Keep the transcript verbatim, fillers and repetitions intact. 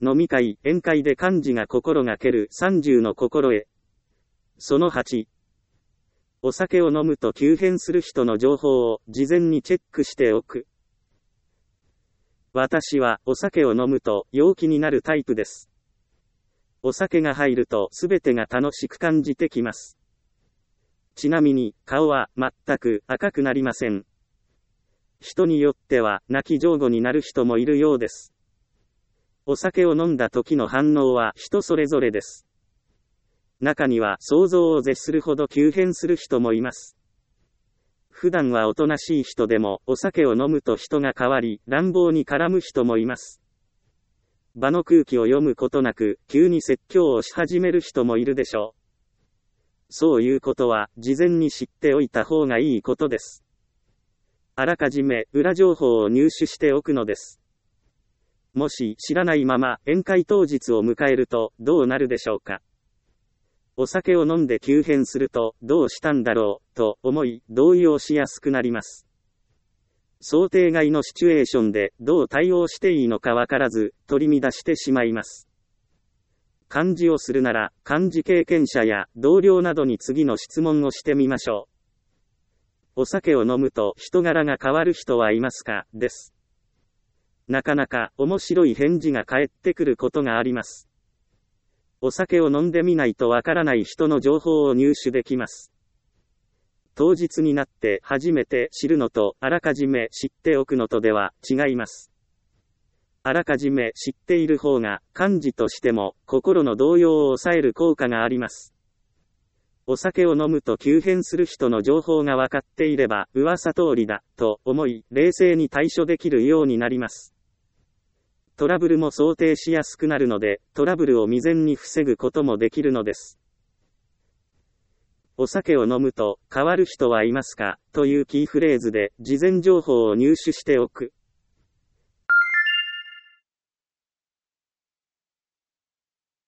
飲み会、宴会で幹事が心がけるさんじゅうの心得。そのはち。お酒を飲むと急変する人の情報を事前にチェックしておく。私はお酒を飲むと陽気になるタイプです。お酒が入るとすべてが楽しく感じてきます。ちなみに顔は全く赤くなりません。人によっては泣き上戸になる人もいるようです。お酒を飲んだ時の反応は人それぞれです。中には想像を絶するほど急変する人もいます。普段はおとなしい人でもお酒を飲むと人が変わり乱暴に絡む人もいます。場の空気を読むことなく急に説教をし始める人もいるでしょう。そういうことは事前に知っておいた方がいいことです。あらかじめ裏情報を入手しておくのです。もし知らないまま宴会当日を迎えるとどうなるでしょうか。お酒を飲んで急変するとどうしたんだろうと思い動揺しやすくなります。想定外のシチュエーションでどう対応していいのかわからず取り乱してしまいます。幹事をするなら幹事経験者や同僚などに次の質問をしてみましょう。お酒を飲むと人柄が変わる人はいますかです。なかなか面白い返事が返ってくることがあります。お酒を飲んでみないとわからない人の情報を入手できます。当日になって初めて知るのとあらかじめ知っておくのとでは違います。あらかじめ知っている方が幹事としても心の動揺を抑える効果があります。お酒を飲むと急変する人の情報が分かっていれば噂通りだと思い冷静に対処できるようになります。トラブルも想定しやすくなるのでトラブルを未然に防ぐこともできるのです。お酒を飲むと変わる人はいますかというキーフレーズで事前情報を入手しておく。